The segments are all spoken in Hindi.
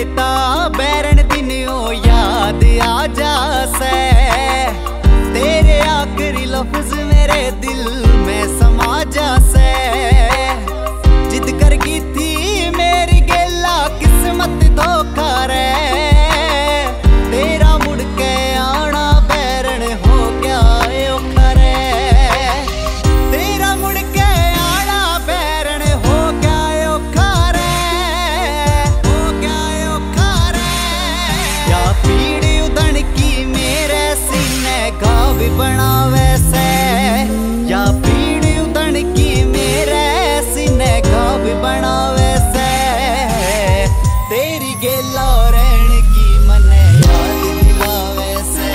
ता बैरन दिन ओ याद आ जासे। तेरे आखिरी लफ्ज मेरे दिल में समा जासे। जिद कर की थी मेरी गेला किस्मत धोखा रे। तेरा मुड़ के आना बैरन हो गया औखा रे। तेरा मुड़ के आना बैरन हो गया औखा रे। हो गया औखा रे। या पीड़ उदण की मेरे सीने घाव बनावे से। या पीड़ उदण की मेरे सीने घाव बनावे से। तेरी गेला रहन की मने याद दिलावे से।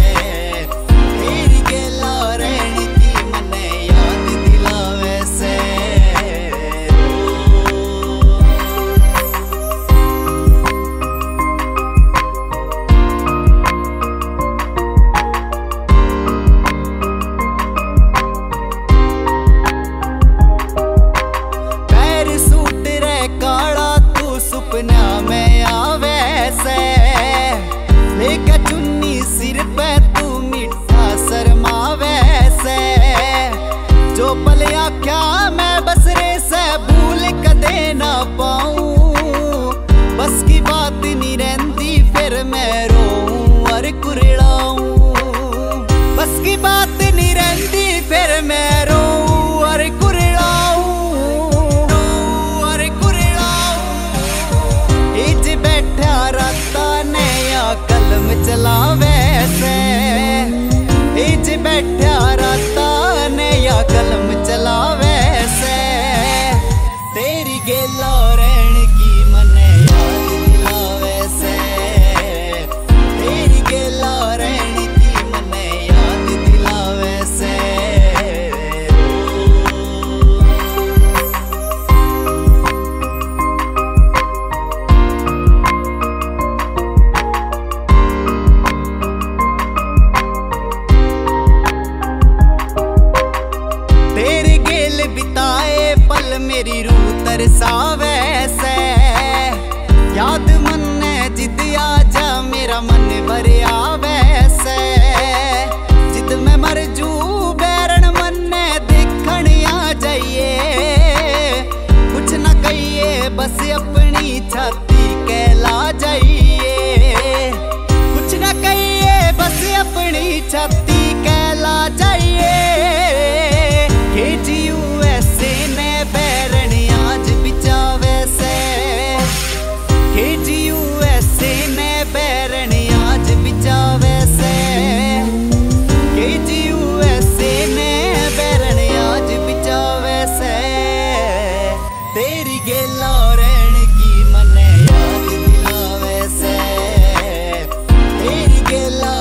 तेरी गेला रहन की मने याद दिलावे से। पैर सूट रे काला तू सुपना में आवे से। लेके चुन्नी सिर पे तू मीठा शर्मावे से। जो पल आख्या मैं बस रे से भूल कदे ना पाऊं। बस की बात नहीं रहती फिर मैं रोऊं और कुरलाऊं। बस की बात नहीं रहती फिर मैं रोऊं और कुरलाऊं। और कुरलाऊं। इज बैठा राता ने या कलम चलावे से। इज बैठा राता ने या कलम चलावे से। तेरी गेला रहन की मने याद दिलावे से। तेरी गेला रहन की मने याद दिलावे से। तेरे गेल बिताए पल मेरी रूह तरसावे से। याद मन ने जिद आजा मेरा मन भर आवे से। जिद में मर जू बैरन मन ने देखण आ जाइए। कुछ न कहिए बस अपनी छाती कहला जाइए। कुछ न कहिए बस अपनी छाती कहला जाइए। KGUSA ने बैरन आज बिचावे से। KGUSA ने बैरन आज बिचावे से। KGUSA ने बैरन आज बिचावे से। तेरी गेला रहन की मने याद दिलावे से। तेरी गेला